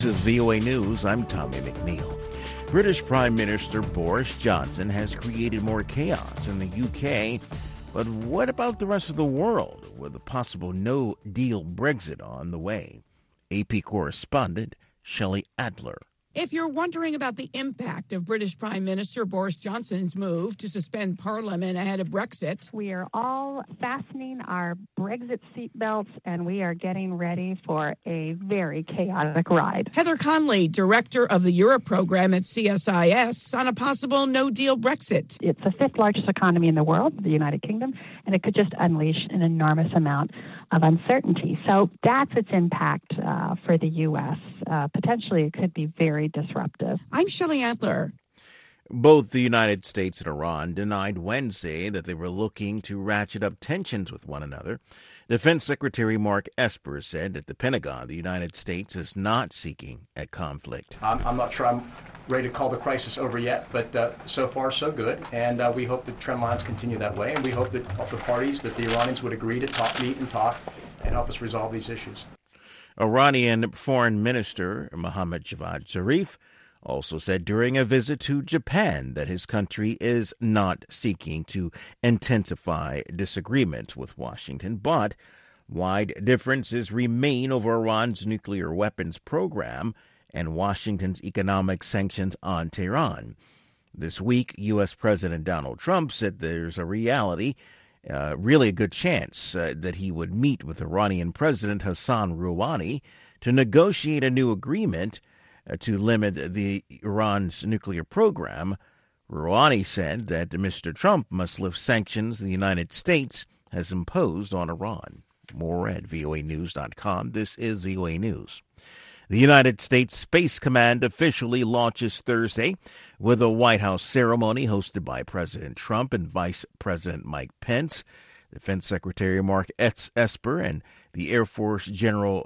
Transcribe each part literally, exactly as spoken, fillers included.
This is V O A News. I'm Tommy McNeil. British Prime Minister Boris Johnson has created more chaos in the U K. But what about the rest of the world with a possible no-deal Brexit on the way? A P correspondent Shelley Adler. If you're wondering about the impact of British Prime Minister Boris Johnson's move to suspend Parliament ahead of Brexit, we are all fastening our Brexit seatbelts and we are getting ready for a very chaotic ride. Heather Conley, director of the Europe program at C S I S, on a possible no-deal Brexit. It's the fifth largest economy in the world, the United Kingdom, and it could just unleash an enormous amount of uncertainty. So that's its impact uh, for the U S. Uh, potentially, it could be very disruptive. I'm Shelley Adler. Both the United States and Iran denied Wednesday that they were looking to ratchet up tensions with one another. Defense Secretary Mark Esper said at the Pentagon the United States is not seeking a conflict. I'm, I'm not sure I'm ready to call the crisis over yet, but uh, so far so good. And uh, we hope the trend lines continue that way. And we hope that the parties, that the Iranians would agree to talk, meet and talk and help us resolve these issues. Iranian Foreign Minister Mohammad Javad Zarif also said during a visit to Japan that his country is not seeking to intensify disagreement with Washington, but wide differences remain over Iran's nuclear weapons program and Washington's economic sanctions on Tehran. This week, U S. President Donald Trump said there's a reality Uh, really a good chance uh, that he would meet with Iranian President Hassan Rouhani to negotiate a new agreement uh, to limit the Iran's nuclear program. Rouhani said that Mister Trump must lift sanctions the United States has imposed on Iran. More at V O A news dot com. This is V O A News. The United States Space Command officially launches Thursday with a White House ceremony hosted by President Trump and Vice President Mike Pence. Defense Secretary Mark Esper and the Air Force General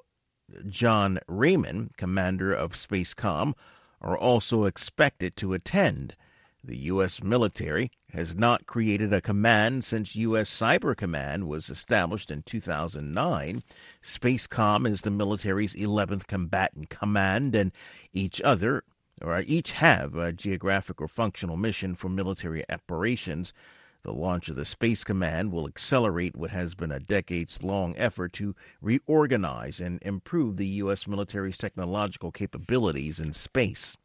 John Raymond, commander of SpaceCom, are also expected to attend. The U S military has not created a command since U S Cyber Command was established in two thousand nine. SpaceCom is the military's eleventh combatant command, and each other or each have a geographic or functional mission for military operations. The launch of the Space Command will accelerate what has been a decades-long effort to reorganize and improve the U S military's technological capabilities in space.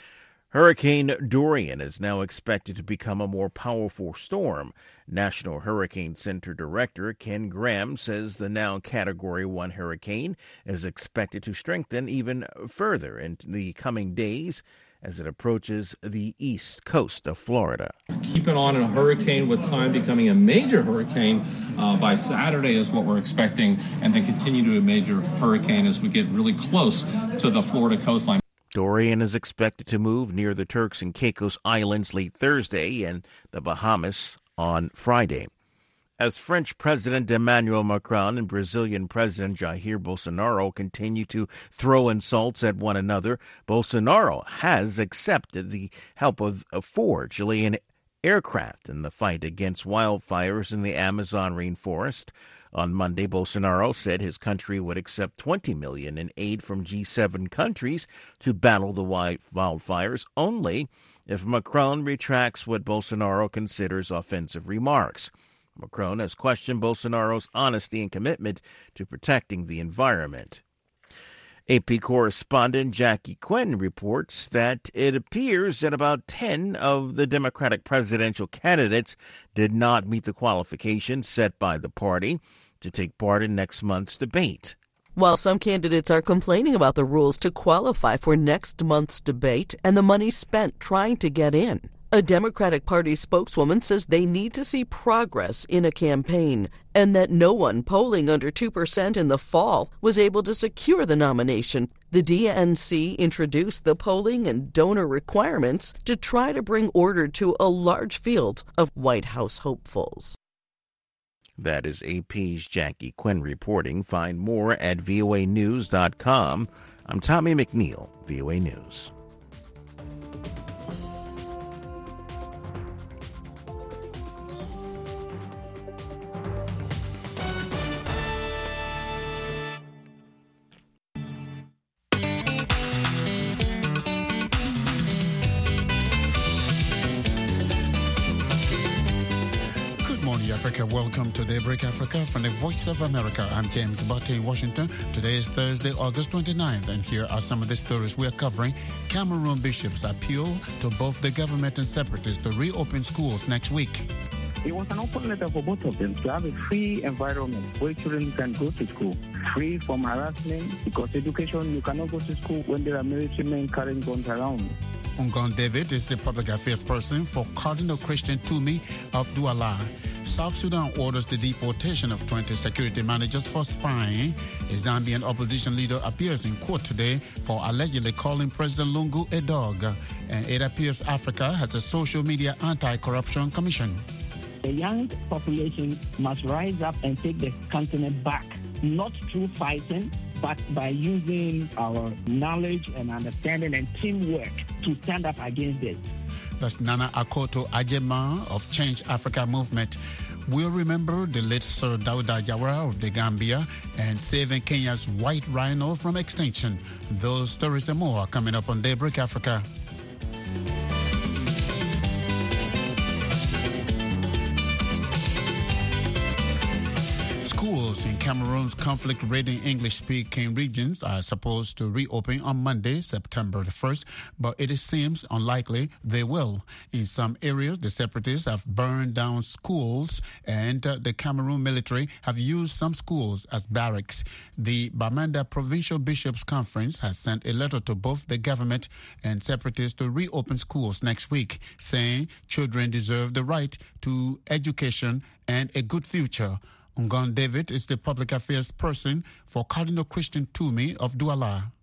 Hurricane Dorian is now expected to become a more powerful storm. National Hurricane Center Director Ken Graham says the now Category one hurricane is expected to strengthen even further in the coming days as it approaches the east coast of Florida. Keep it on a hurricane with time becoming a major hurricane uh, by Saturday is what we're expecting, and then continue to a major hurricane as we get really close to the Florida coastline. Dorian is expected to move near the Turks and Caicos Islands late Thursday and the Bahamas on Friday. As French President Emmanuel Macron and Brazilian President Jair Bolsonaro continue to throw insults at one another, Bolsonaro has accepted the help of four Chilean aircraft in the fight against wildfires in the Amazon rainforest. On Monday, Bolsonaro said his country would accept twenty million dollars in aid from G seven countries to battle the wildfires only if Macron retracts what Bolsonaro considers offensive remarks. Macron has questioned Bolsonaro's honesty and commitment to protecting the environment. A P correspondent Jackie Quinn reports that it appears that about ten of the Democratic presidential candidates did not meet the qualifications set by the party to take part in next month's debate. While some candidates are complaining about the rules to qualify for next month's debate and the money spent trying to get in, a Democratic Party spokeswoman says they need to see progress in a campaign and that no one polling under two percent in the fall was able to secure the nomination. The D N C introduced the polling and donor requirements to try to bring order to a large field of White House hopefuls. That is A P's Jackie Quinn reporting. Find more at V O A news dot com. I'm Tommy McNeil, V O A News. Africa. Welcome to Daybreak Africa from the Voice of America. I'm James Botte in Washington. Today is Thursday, August twenty-ninth, and here are some of the stories we are covering. Cameroon bishops appeal to both the government and separatists to reopen schools next week. It was an open letter for both of them to have a free environment where children can go to school, free from harassment, because education, you cannot go to school when there are military men carrying guns around. Ngon David is the public affairs person for Cardinal Christian Toomey of Douala. South Sudan orders the deportation of twenty security managers for spying. A Zambian opposition leader appears in court today for allegedly calling President Lungu a dog. And it appears Africa has a social media anti-corruption commission. The young population must rise up and take the continent back, not through fighting, but by using our knowledge and understanding and teamwork to stand up against this. That's Nana Akoto Ajema of Change Africa Movement. We'll remember the late Sir Dawda Jawara of the Gambia and saving Kenya's white rhino from extinction. Those stories and more are coming up on Daybreak Africa. Schools in Cameroon's conflict-ridden English-speaking regions are supposed to reopen on Monday, September the first, but it seems unlikely they will. In some areas, the separatists have burned down schools, and uh, the Cameroon military have used some schools as barracks. The Bamenda Provincial Bishops' Conference has sent a letter to both the government and separatists to reopen schools next week, saying children deserve the right to education and a good future. Ngon David is the public affairs person for Cardinal Christian Toomey of Douala.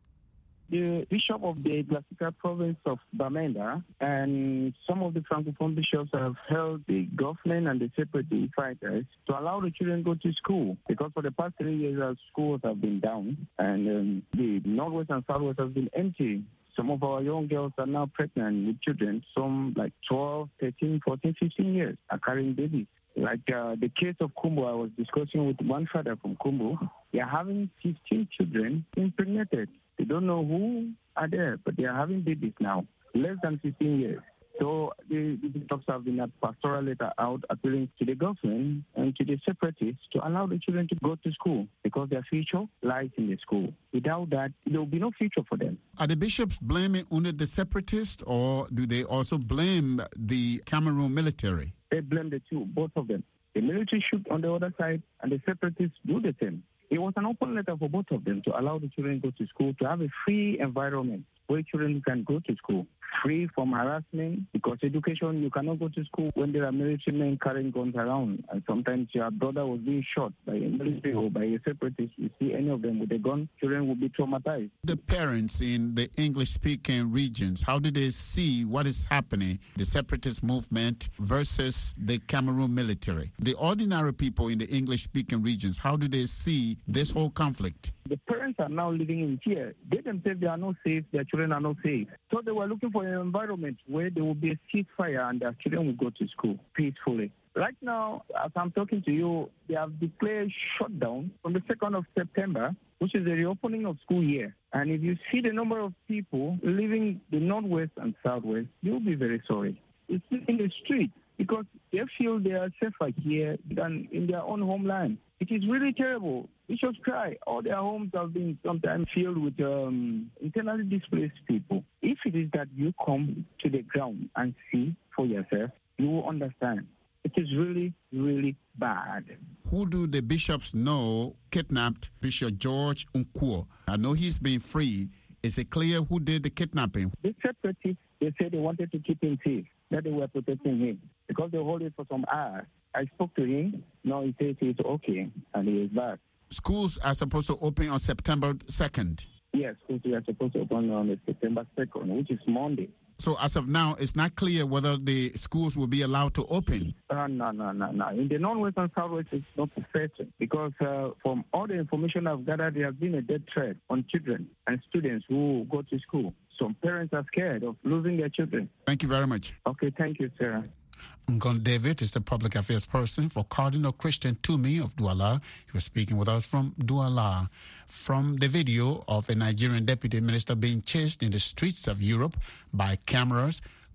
The bishop of the classical province of Bamenda and some of the Francophone bishops have held the government and the separatist fighters to allow the children to go to school, because for the past three years our schools have been down and um, the Northwest and Southwest have been empty. Some of our young girls are now pregnant with children, some like twelve, thirteen, fourteen, fifteen years are carrying babies. Like uh, the case of Kumbu, I was discussing with one father from Kumbu. They are having fifteen children impregnated. They don't know who are there, but they are having babies now, less than fifteen years. So the, the bishops have been a pastoral letter out appealing to the government and to the separatists to allow the children to go to school, because their future lies in the school. Without that, there will be no future for them. Are the bishops blaming only the separatists, or do they also blame the Cameroon military? They blame the two, both of them. The military shoot on the other side, and the separatists do the same. It was an open letter for both of them to allow the children to go to school, to have a free environment where children can go to school, free from harassment, because education, you cannot go to school when there are military men carrying guns around. And sometimes your brother was being shot by a military or by a separatist. You see any of them with a gun, children will be traumatized. The parents in the English-speaking regions, how do they see what is happening, the separatist movement versus the Cameroon military? The ordinary people in the English-speaking regions, how do they see this whole conflict? The parents are now living in fear. They themselves, they are not safe. Their children are not safe. So they were looking for an environment where there will be a ceasefire and their children will go to school peacefully. Right now, as I'm talking to you, they have declared shutdown from the second of September, which is the reopening of school year. And if you see the number of people leaving the Northwest and Southwest, you'll be very sorry. It's in the street because they feel they are safer here than in their own homeland. It is really terrible. Bishops cry. All their homes have been sometimes filled with um, internally displaced people. If it is that you come to the ground and see for yourself, you will understand. It is really, really bad. Who do the bishops know kidnapped Bishop George Unquo? I know he's been freed. Is it clear who did the kidnapping? The separatists, they said they wanted to keep him safe, that they were protecting him, because they hold it for some hours. I spoke to him. No, he says he's okay, and he is back. Schools are supposed to open on September second. Yes, schools are supposed to open on September second, which is Monday. So as of now, it's not clear whether the schools will be allowed to open. Uh, no, no, no, no. In the Northwest and Southwest, it's not certain, because uh, from all the information I've gathered, there has been a death threat on children and students who go to school. Some parents are scared of losing their children. Thank you very much. Okay, thank you, Sarah. Ngon David is the public affairs person for Cardinal Christian Toomey of Douala. He was speaking with us from Douala. From the video of a Nigerian deputy minister being chased in the streets of Europe by cameras,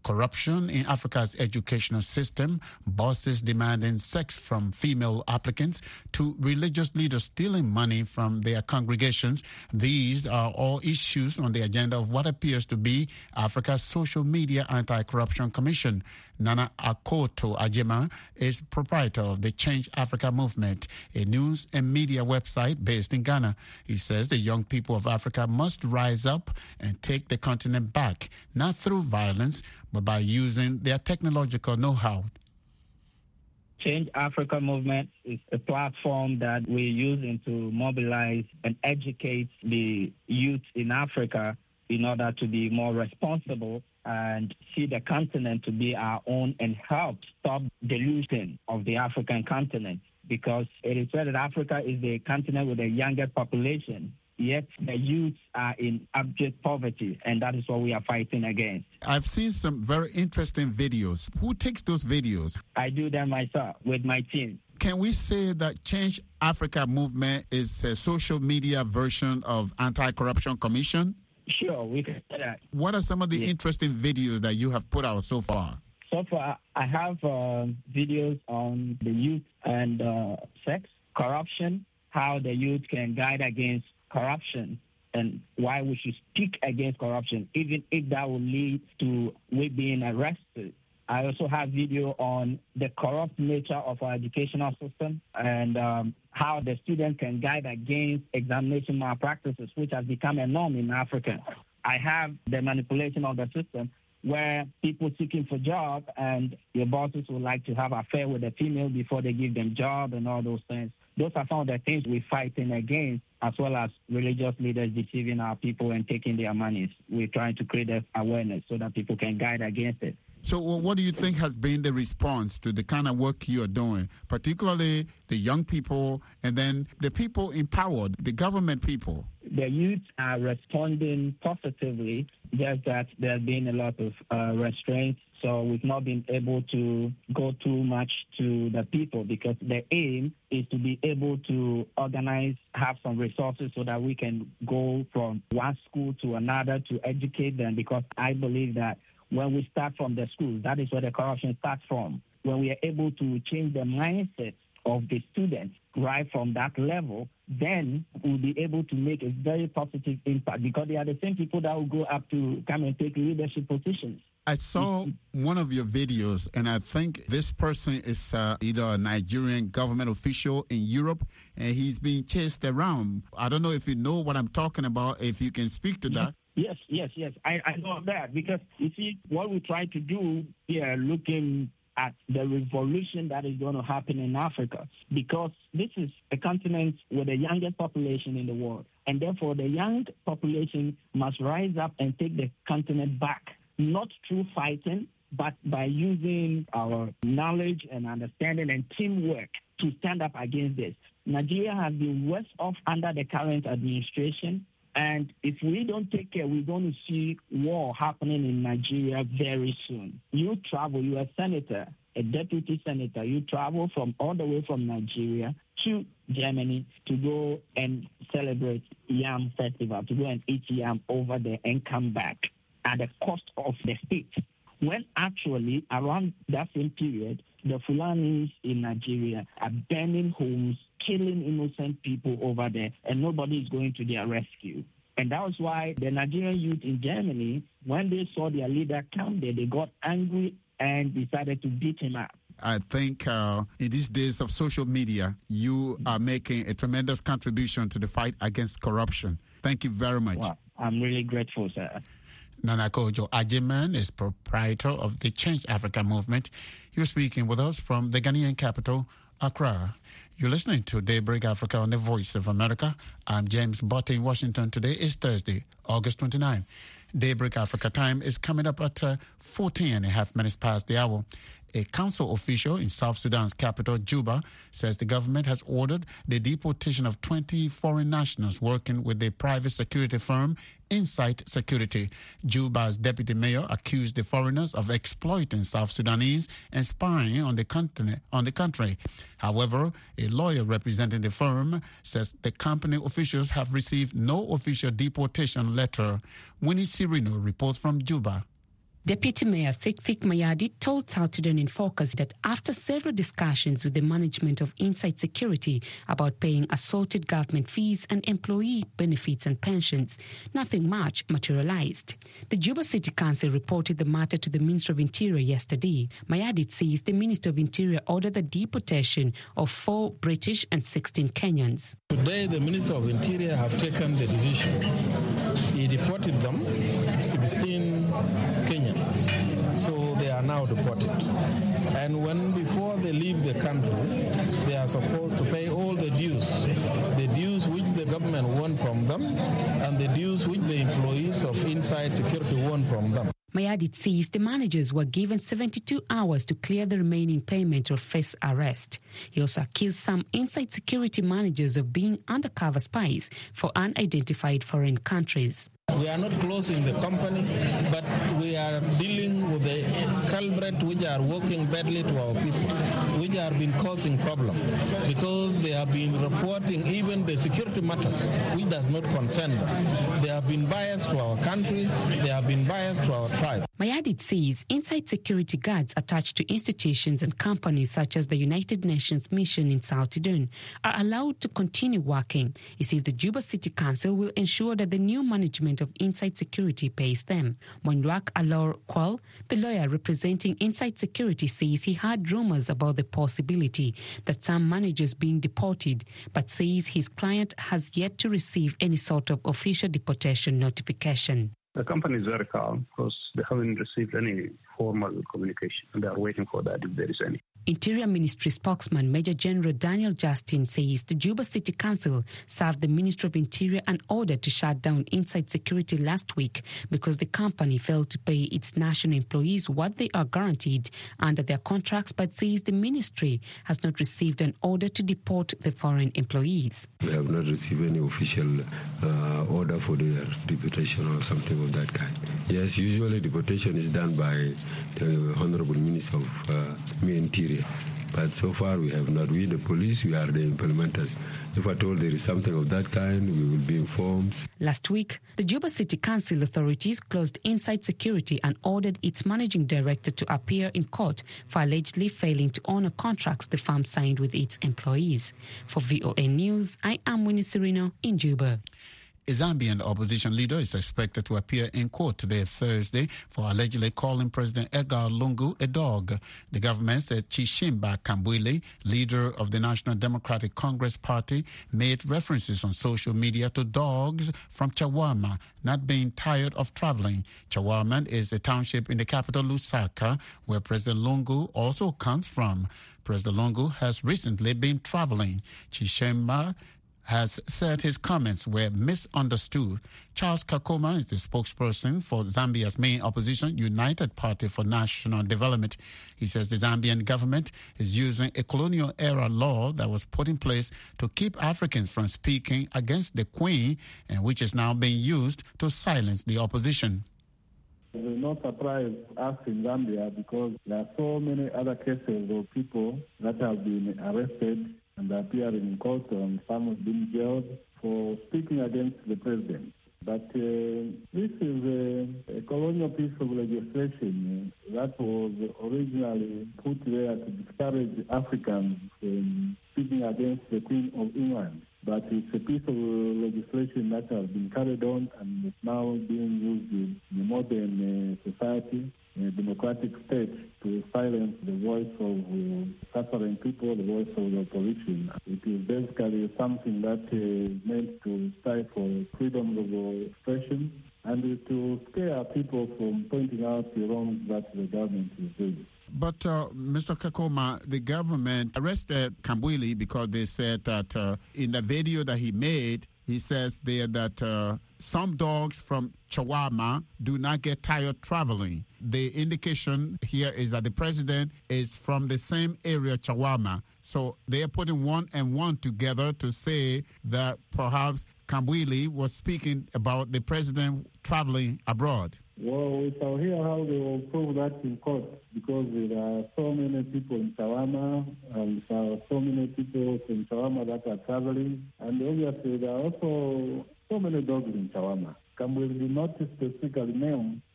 Corruption in Africa's educational system, bosses demanding sex from female applicants, to religious leaders stealing money from their congregations. These are all issues on the agenda of what appears to be Africa's Social Media Anti-Corruption Commission. Nana Akoto Ajima is proprietor of the Change Africa Movement, a news and media website based in Ghana. He says the young people of Africa must rise up and take the continent back, not through violence, but by using their technological know-how. Change Africa Movement is a platform that we're using to mobilize and educate the youth in Africa in order to be more responsible and see the continent to be our own and help stop delusion of the African continent. Because it is said that Africa is the continent with the youngest population, yet the youth are in abject poverty, and that is what we are fighting against. I've seen some very interesting videos. Who takes those videos? I do them myself with my team. Can we say that Change Africa Movement is a social media version of Anti-Corruption Commission? Sure, we can say that. What are some of the yes. interesting videos that you have put out so far? So far, I have uh, videos on the youth and uh, sex, corruption, how the youth can guide against corruption, and why we should speak against corruption, even if that will lead to we being arrested. I also have video on the corrupt nature of our educational system and um, how the students can guide against examination malpractices, which has become a norm in Africa. I have the manipulation of the system where people seeking for job and your bosses would like to have an affair with a female before they give them job and all those things. Those are some of the things we're fighting against, as well as religious leaders deceiving our people and taking their monies. We're trying to create awareness so that people can guide against it. So what do you think has been the response to the kind of work you're doing, particularly the young people and then the people empowered, the government people? The youth are responding positively, just that there have been a lot of uh, restraints. So we've not been able to go too much to the people because the aim is to be able to organize, have some resources so that we can go from one school to another to educate them, because I believe that when we start from the schools, that is where the corruption starts from. When we are able to change the mindset of the students right from that level, then we'll be able to make a very positive impact, because they are the same people that will go up to come and take leadership positions. I saw one of your videos, and I think this person is uh, either a Nigerian government official in Europe, and he's being chased around. I don't know if you know what I'm talking about, if you can speak to that. Yes, yes, yes. I, I know that, because, you see, what we try to do here, looking at the revolution that is going to happen in Africa, because this is a continent with the youngest population in the world, and therefore the young population must rise up and take the continent back, not through fighting, but by using our knowledge and understanding and teamwork to stand up against this. Nigeria has been worse off under the current administration, and if we don't take care, we're going to see war happening in Nigeria very soon. You travel, you're a senator, a deputy senator, you travel from all the way from Nigeria to Germany to go and celebrate Yam Festival, to go and eat yam over there and come back at the cost of the state. When actually, around that same period, the Fulanis in Nigeria are burning homes, killing innocent people over there, and nobody is going to their rescue. And that was why the Nigerian youth in Germany, when they saw their leader come there, they got angry and decided to beat him up. I think uh, in these days of social media, you are making a tremendous contribution to the fight against corruption. Thank you very much. Wow. I'm really grateful, sir. Nana Kojo Ajiman is proprietor of the Change Africa Movement. You're speaking with us from the Ghanaian capital, Accra. You're listening to Daybreak Africa on the Voice of America. I'm James Botte in Washington. Today is Thursday, August twenty-ninth. Daybreak Africa time is coming up at uh, fourteen and a half minutes past the hour. A council official in South Sudan's capital, Juba, says the government has ordered the deportation of twenty foreign nationals working with the private security firm Insight Security. Juba's deputy mayor accused the foreigners of exploiting South Sudanese and spying on the continent, on the country. However, a lawyer representing the firm says the company officials have received no official deportation letter. Winnie Cirino reports from Juba. Deputy Mayor Thik-Thik Mayardit told South Sudan in Focus that after several discussions with the management of Inside Security about paying assorted government fees and employee benefits and pensions, nothing much materialized. The Juba City Council reported the matter to the Minister of Interior yesterday. Mayardit says the Minister of Interior ordered the deportation of four British and sixteen Kenyans. Today, the Minister of Interior have taken the decision. He deported them, sixteen Kenyans. So they are now deported. And when before they leave the country, they are supposed to pay all the dues, the dues which the government won from them and the dues which the employees of Inside Security won from them. Mayardit says the managers were given seventy-two hours to clear the remaining payment or face arrest. He also accused some Inside Security managers of being undercover spies for unidentified foreign countries. We are not closing the company, but we are dealing with the culprit which are working badly to our people, which have been causing problems because they have been reporting even the security matters, which does not concern them. They have been biased to our country, they have been biased to our tribe. Mayardit says Inside Security guards attached to institutions and companies such as the United Nations Mission in South Sudan are allowed to continue working. He says the Juba City Council will ensure that the new management of Inside Security pays them. Monduak Alor Kwal, the lawyer representing Inside Security, says he heard rumors about the possibility that some managers being deported, but says his client has yet to receive any sort of official deportation notification. The company is very calm because they haven't received any formal communication, and they are waiting for that if there is any. Interior Ministry spokesman Major General Daniel Justin says the Juba City Council served the Ministry of Interior an order to shut down Inside Security last week because the company failed to pay its national employees what they are guaranteed under their contracts, but says the ministry has not received an order to deport the foreign employees. We have not received any official uh, order for their deportation or something of that kind. Yes, usually deportation is done by the Honorable Minister of uh, Interior. But so far we have not. We, the police, we are the implementers. If at all there is something of that kind, we will be informed. Last week, the Juba City Council authorities closed Inside Security and ordered its managing director to appear in court for allegedly failing to honor contracts the firm signed with its employees. For V O A News, I am Winnie Serino in Juba. A Zambian opposition leader is expected to appear in court today, Thursday, for allegedly calling President Edgar Lungu a dog. The government said Chishimba Kambwili, leader of the National Democratic Congress Party, made references on social media to dogs from Chawama not being tired of traveling. Chawama is a township in the capital, Lusaka, where President Lungu also comes from. President Lungu has recently been traveling. Chishimba has said his comments were misunderstood. Charles Kakoma is the spokesperson for Zambia's main opposition, United Party for National Development. He says the Zambian government is using a colonial-era law that was put in place to keep Africans from speaking against the Queen, and which is now being used to silence the opposition. It will not surprise us in Zambia because there are so many other cases of people that have been arrested and appearing in court, and some have been jailed for speaking against the president. But uh, this is a, a colonial piece of legislation that was originally put there to discourage Africans from speaking against the Queen of England. But it's a piece of legislation that has been carried on and is now being used in the modern uh, society, a democratic state, to silence the voice of uh, suffering people, the voice of the opposition. It is basically something that is meant to stifle freedom of expression and to scare people from pointing out the wrongs that the government is doing. But, uh, Mister Kakoma, the government arrested Kambwili because they said that uh, in the video that he made, he says there that uh, some dogs from Chawama do not get tired traveling. The indication here is that the president is from the same area, Chawama. So they are putting one and one together to say that perhaps Kambwili was speaking about the president traveling abroad. Well, we shall hear how they will prove that in court, because there are so many people in Chawama, and there are so many people in Chawama that are traveling, and obviously there are also so many dogs in Chawama. Kambwili did not specifically name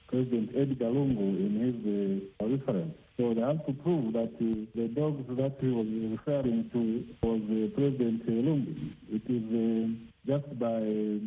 President Edgar Lungu in his uh, reference. So they have to prove that uh, the dogs that he was referring to was uh, President Lungu. It is uh, just by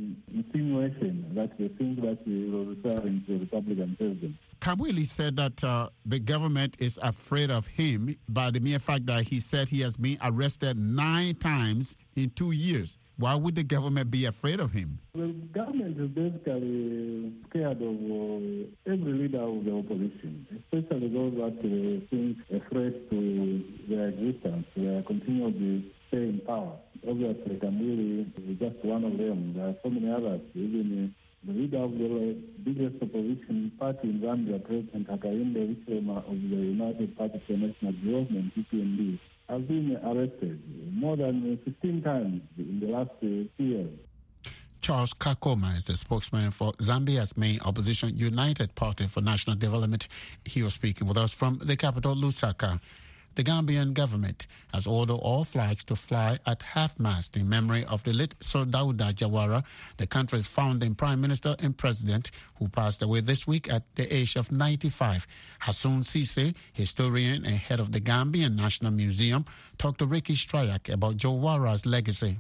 insinuation that they think that he was referring to the Republican president. Kamwili said that uh, the government is afraid of him by the mere fact that he said he has been arrested nine times in two years. Why would the government be afraid of him? The government is basically scared of uh, every leader of the opposition, especially those that uh, think a threat to their existence. They continue to stay in power. Obviously, Kamwili is just one of them. There are so many others. Even uh, the leader of the biggest opposition party in Zambia, President Hakainde Hichilema of the United Party for National Development, U P N D, has been arrested more than fifteen times in the last uh, two years. Charles Kakoma is the spokesman for Zambia's main opposition, United Party for National Development. He was speaking with us from the capital, Lusaka. The Gambian government has ordered all flags to fly at half-mast in memory of the late Sir Dawda Jawara, the country's founding prime minister and president, who passed away this week at the age of ninety-five. Hassoun Cisse, historian and head of the Gambian National Museum, talked to Ricky Strayak about Jawara's legacy.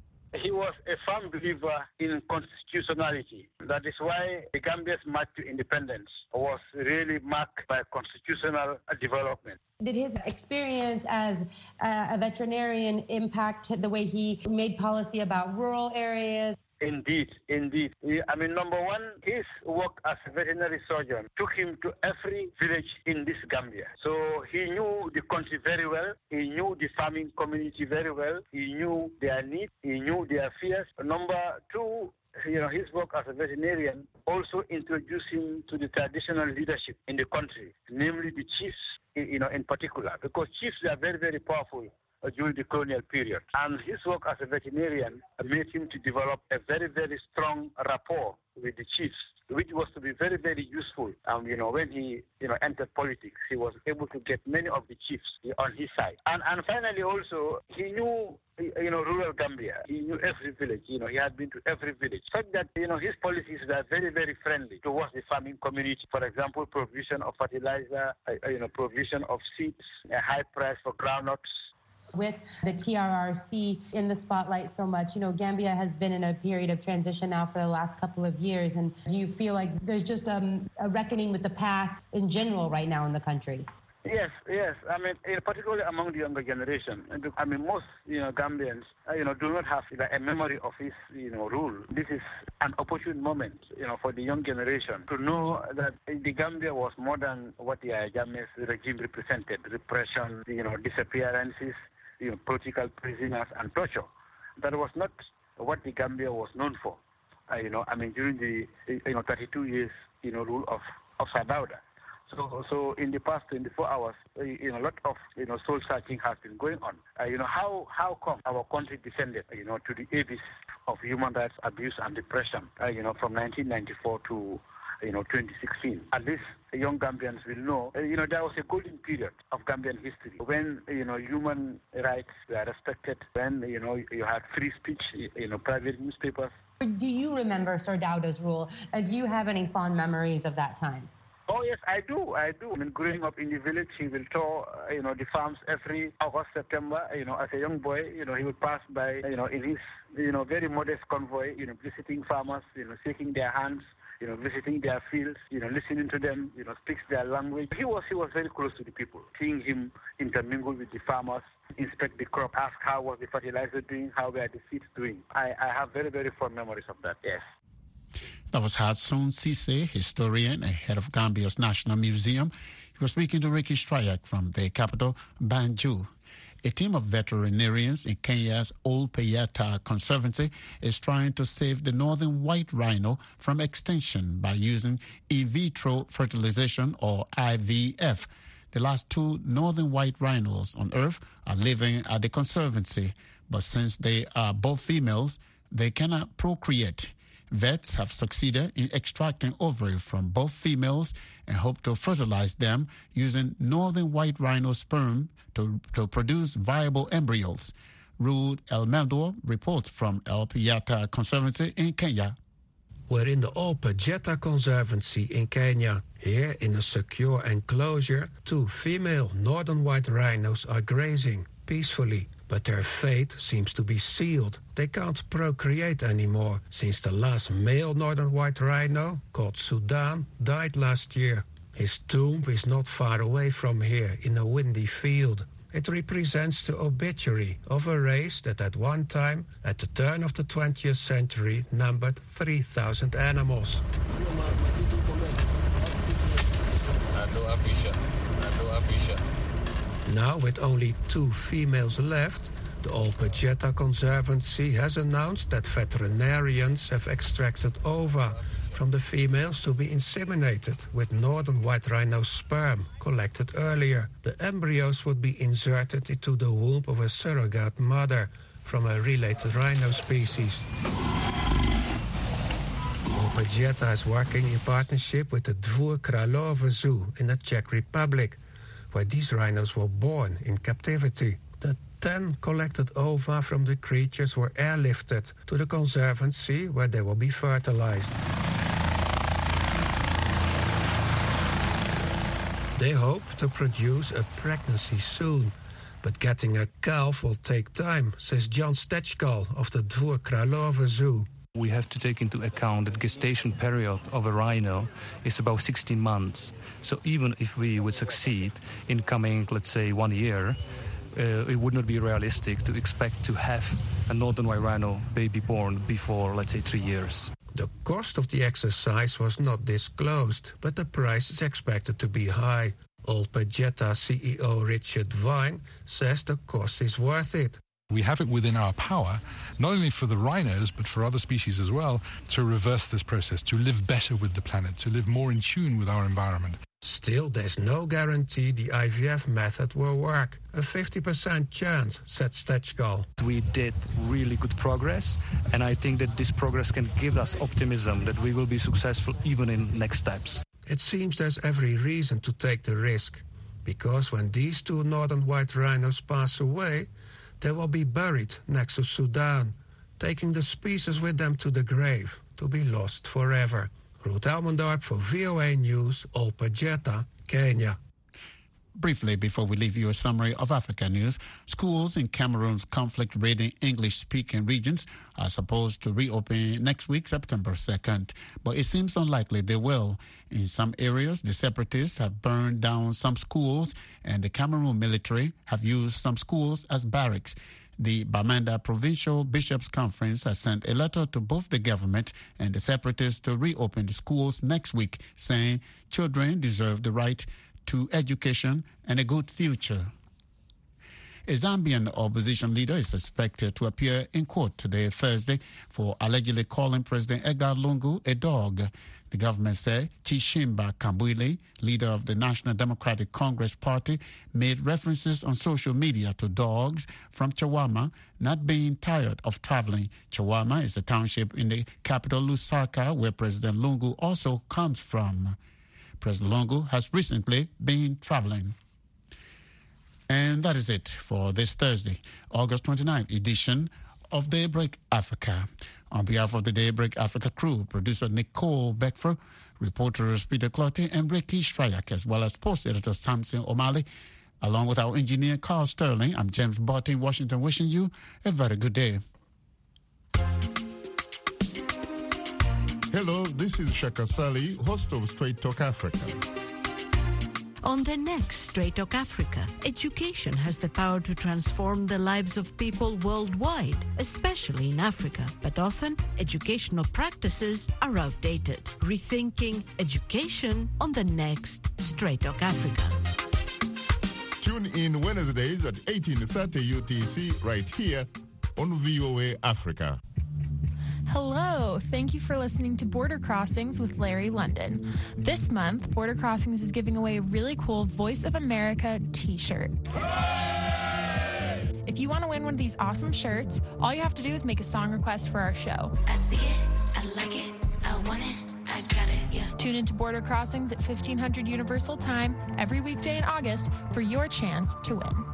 He was a firm believer in constitutionality. That is why the Gambia's march to independence was really marked by constitutional development. Did his experience as a veterinarian impact the way he made policy about rural areas? Indeed, indeed. I mean, number one, his work as a veterinary surgeon took him to every village in this Gambia. So he knew the country very well. He knew the farming community very well. He knew their needs. He knew their fears. Number two, you know, his work as a veterinarian also introduced him to the traditional leadership in the country, namely the chiefs, you know, in particular, because chiefs are very, very powerful during the colonial period. And his work as a veterinarian made him to develop a very, very strong rapport with the chiefs, which was to be very, very useful. Um, you know, when he, you know, entered politics, he was able to get many of the chiefs on his side. And and finally also, he knew, you know, rural Gambia. He knew every village. You know, he had been to every village. Such that, you know, his policies were very, very friendly towards the farming community. For example, provision of fertilizer, uh, you know, provision of seeds, a high price for groundnuts. With the T R R C in the spotlight so much, you know, Gambia has been in a period of transition now for the last couple of years. And do you feel like there's just um, a reckoning with the past in general right now in the country? Yes, yes. I mean, particularly among the younger generation. I mean, most, you know, Gambians, you know, do not have like, a memory of his, you know, rule. This is an opportune moment, you know, for the young generation to know that the Gambia was more than what the Jammeh's regime represented: repression, you know, disappearances, you know, political prisoners and torture. That was not what the Gambia was known for. Uh, you know, I mean, during the, you know, thirty-two years, you know, rule of, of Sir Dawda. So, so in the past twenty-four hours, uh, you know, a lot of, you know, soul searching has been going on. Uh, you know, how, how come our country descended, you know, to the abyss of human rights abuse and repression, uh, you know, from nineteen ninety-four to, you know, twenty sixteen. At least young Gambians will know, uh, you know, there was a golden period of Gambian history when, you know, human rights were respected, when, you know, you had free speech, you know, private newspapers. Do you remember Sir Dawda's rule? And do you have any fond memories of that time? Oh, yes, I do. I do. I mean, growing up in the village, he will tour, uh, you know, the farms every August, September. You know, as a young boy, you know, he would pass by, you know, in his, you know, very modest convoy, you know, visiting farmers, you know, shaking their hands, you know, visiting their fields, you know, listening to them, you know, speaks their language. He was, he was very close to the people. Seeing him intermingle with the farmers, inspect the crop, ask how was the fertilizer doing, how were the seeds doing. I, I have very, very fond memories of that, yes. That was Hassoun Cisse, historian and head of Gambia's National Museum. He was speaking to Ricky Strayak from the capital, Banjul. A team of veterinarians in Kenya's Ol Pejeta Conservancy is trying to save the northern white rhino from extinction by using in vitro fertilization, or I V F. The last two northern white rhinos on Earth are living at the conservancy, but since they are both females, they cannot procreate. Vets have succeeded in extracting ovaries from both females and hope to fertilize them using northern white rhino sperm to, to produce viable embryos. Ruud Elmendor reports from Ol Pejeta Conservancy in Kenya. We're in the Olpejeta Conservancy in Kenya. Here, in a secure enclosure, two female northern white rhinos are grazing peacefully. But their fate seems to be sealed. They can't procreate anymore since the last male northern white rhino, called Sudan, died last year. His tomb is not far away from here in a windy field. It represents the obituary of a race that at one time, at the turn of the twentieth century, numbered three thousand animals. Now, with only two females left, the Olpejeta Conservancy has announced that veterinarians have extracted ova from the females to be inseminated with northern white rhino sperm collected earlier. The embryos would be inserted into the womb of a surrogate mother from a related rhino species. Olpejeta is working in partnership with the Dvůr Králové Zoo in the Czech Republic, where these rhinos were born in captivity. The ten collected ova from the creatures were airlifted to the conservancy, where they will be fertilized. They hope to produce a pregnancy soon, but getting a calf will take time, says John Stechkal of the Dvůr Králové Zoo. We have to take into account that gestation period of a rhino is about sixteen months. So even if we would succeed in coming, let's say, one year, uh, it would not be realistic to expect to have a northern white rhino baby born before, let's say, three years. The cost of the exercise was not disclosed, but the price is expected to be high. Olpejeta C E O Richard Vine says the cost is worth it. We have it within our power, not only for the rhinos, but for other species as well, to reverse this process, to live better with the planet, to live more in tune with our environment. Still, there's no guarantee the I V F method will work. A fifty percent chance, said Stechkal. We did really good progress, and I think that this progress can give us optimism that we will be successful even in next steps. It seems there's every reason to take the risk, because when these two northern white rhinos pass away, they will be buried next to Sudan, taking the species with them to the grave, to be lost forever. Ruud Elmendorp for V O A News, Olpejeta, Kenya. Briefly, before we leave you a summary of Africa news, schools in Cameroon's conflict-ridden English-speaking regions are supposed to reopen next week, September second. But it seems unlikely they will. In some areas, the separatists have burned down some schools, and the Cameroon military have used some schools as barracks. The Bamenda Provincial Bishops' Conference has sent a letter to both the government and the separatists to reopen the schools next week, saying children deserve the right to education and a good future. A Zambian opposition leader is expected to appear in court today, Thursday, for allegedly calling President Edgar Lungu a dog. The government said Chishimba Kambwili, leader of the National Democratic Congress Party, made references on social media to dogs from Chawama not being tired of traveling. Chawama is a township in the capital Lusaka, where President Lungu also comes from. President Lungu has recently been traveling. And that is it for this Thursday, August twenty-ninth edition of Daybreak Africa. On behalf of the Daybreak Africa crew, producer Nicole Beckford, reporters Peter Clottey and Ricky Strayak, as well as post editor Samson O'Malley, along with our engineer Carl Sterling, I'm James Barton in Washington, wishing you a very good day. Hello, this is Shaka Sali, host of Straight Talk Africa. On the next Straight Talk Africa, education has the power to transform the lives of people worldwide, especially in Africa. But often, educational practices are outdated. Rethinking education on the next Straight Talk Africa. Tune in Wednesdays at eighteen thirty U T C right here on V O A Africa. Hello, thank you for listening to Border Crossings with Larry London. This month, Border Crossings is giving away a really cool Voice of America t-shirt. If you want to win one of these awesome shirts, all you have to do is make a song request for our show. I see it, I like it, I want it, I got it, yeah. Tune into Border Crossings at fifteen hundred Universal Time every weekday in August for your chance to win.